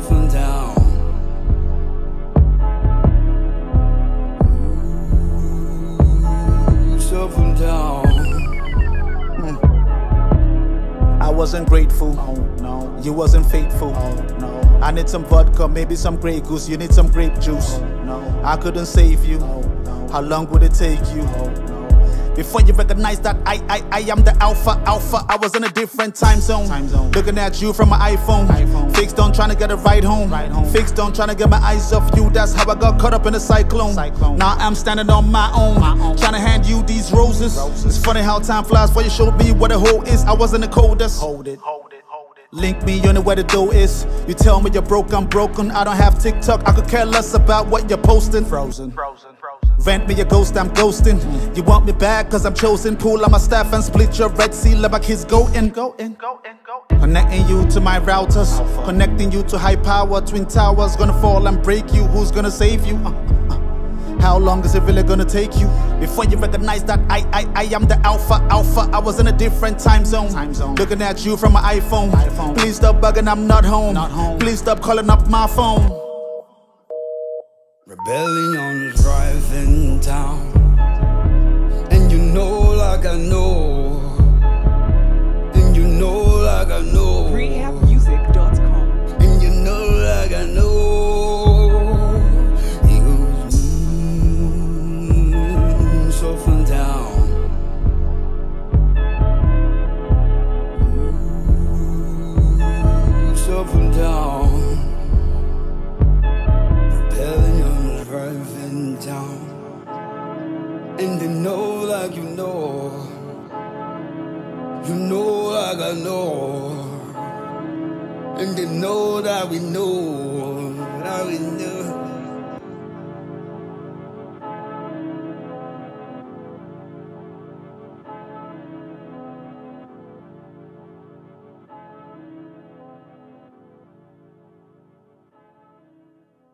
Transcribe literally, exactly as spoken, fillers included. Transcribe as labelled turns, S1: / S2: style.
S1: soften down. Ooh, soften down.
S2: Mm. I wasn't grateful, oh, no. You wasn't faithful, oh, no. I need some vodka, maybe some Grey Goose. You need some grape juice, oh, no. I couldn't save you, oh, no. How long would it take you? Oh, no. Before you recognize that I, I, I am the alpha, alpha. I was in a different time zone, time zone. Looking at you from my iPhone, iPhone. Fixed on trying to get a ride home, ride home. Fixed on trying to get my eyes off you. That's how I got caught up in a cyclone, cyclone. Now I'm standing on my own, my own. Trying to hand you these roses. roses It's funny how time flies before you showed me what a hole is. I wasn't the coldest. Hold it, hold it, hold it. Link me, you know where the dough is. You tell me you're broke, I'm broken. I don't have TikTok, I could care less about what you're posting. Frozen, frozen, frozen. Rent me a ghost, I'm ghosting. Mm. You want me back cause I'm chosen. Pull on my staff and split your Red Sea. Let my kids go in, go in, go in, go in. Connecting you to my routers, Alpha. Connecting you to high power. Twin towers gonna fall and break you. Who's gonna save you? Uh, uh, uh. How long is it really gonna take you before you recognize that I, I, I am the alpha, alpha? I was in a different time zone, time zone. Looking at you from my iPhone. iPhone. Please stop bugging, I'm not home. not home. Please stop calling up my phone.
S1: Rebellion is driving down, and you know like I know, and you know like I know,
S3: rehab music dot com,
S1: and you know like I know. He goes, mmm, soften down. Ooh, soften down. Driving down, and they know like you know, you know like I know, and they know that we know, that we know.